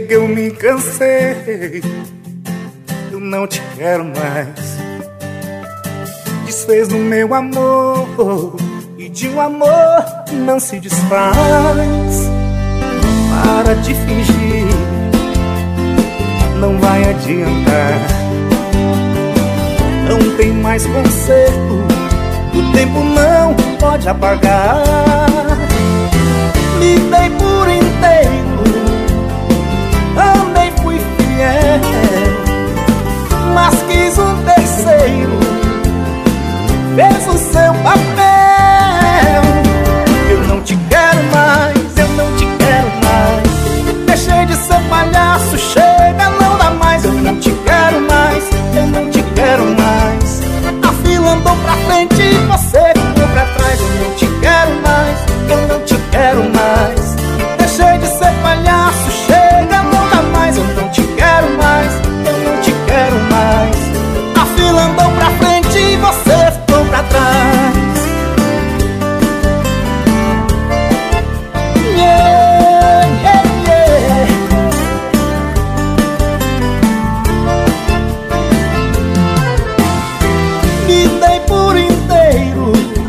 Chega, eu me cansei, eu não te quero mais. Desfez no meu amor, e de um amor não se desfaz. Para de fingir, não vai adiantar. Não tem mais conserto, o tempo não pode apagar. Me dei por inteiro, amei, fui fiel, mas quis um terceiro, fez o seu papel. Eu não te quero mais, eu não te quero mais. Deixei de ser palhaço, chega, não dá mais. Eu não te quero mais, eu não te quero mais. A fila andou pra frente e você ficou pra trás. Eu não te quero mais, eu não te quero mais. Deixei de ser palhaço, chega, não dá mais. Eu não te quero mais, eu não te quero mais. A fila andou pra frente e você ficou pra trás. Yeah, yeah, yeah. Me dei por inteiro,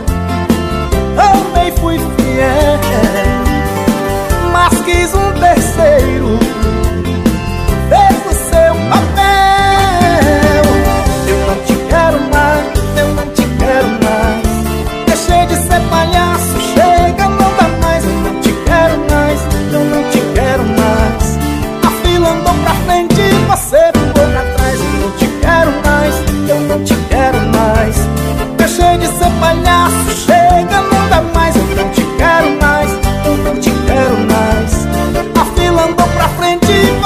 amei, fui fiel, mas quis um terceiro, fez o seu papel. Eu não te quero mais, eu não te quero mais. Deixei de ser palhaço, chega, não dá mais. Eu não te quero mais, eu não te quero mais. A fila andou pra frente e você ficou pra trás. Eu não te quero mais, eu não te quero mais. Deixei de ser palhaço, chega, não dá mais. Eu não te quero mais, eu não te quero mais. A fila andou pra frente e